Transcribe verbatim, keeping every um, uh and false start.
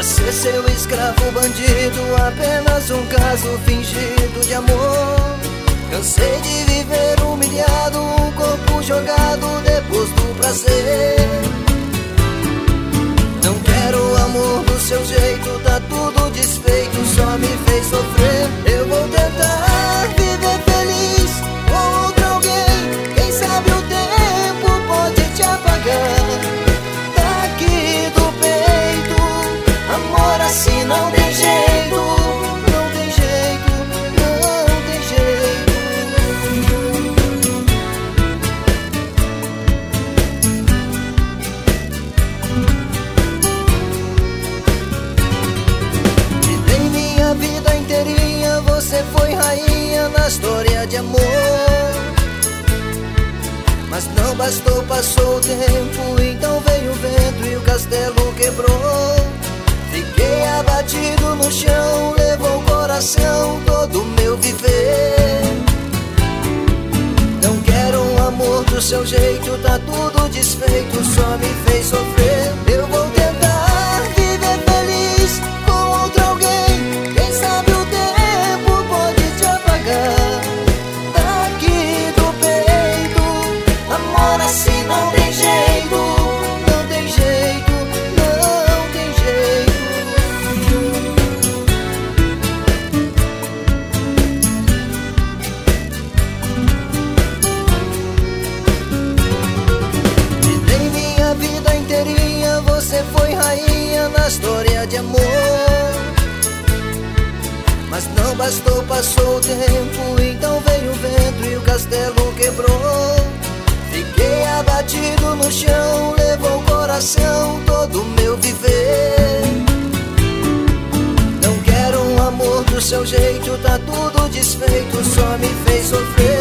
ser seu escravo bandido, apenas um caso fingido de amor. Cansei de viver humilhado, um corpo jogado depois do prazer. Não quero amor do seu jeito, tá tudo desfeito, só me fez sofrer. Eu vou tentar viver feliz com outro alguém, quem sabe o tempo pode te apagar. Daqui do peito, amor assim não tem jeito, não tem jeito, não tem jeito. Vivei minha vida inteirinha, você foi rainha na história de amor. Mas não bastou, passou o tempo, então veio o vento e o castelo quebrou. Fiquei abatido no chão, levou o coração todo o meu viver. Não quero um amor do seu jeito, tá tudo desfeito, só me fez sofrer. Eu vou tentar viver feliz com outro alguém, quem sabe o tempo pode te apagar. Daqui do peito, amor assim não tem jeito, não tem jeito, não tem jeito. Vivei minha vida inteirinha, você foi rainha na história de amor. Mas não bastou, passou o tempo, então veio o vento e o castelo quebrou. Fiquei abatido no chão, levou o coração todo o meu viver. Não quero um amor do seu jeito, tá tudo desfeito, só me fez sofrer.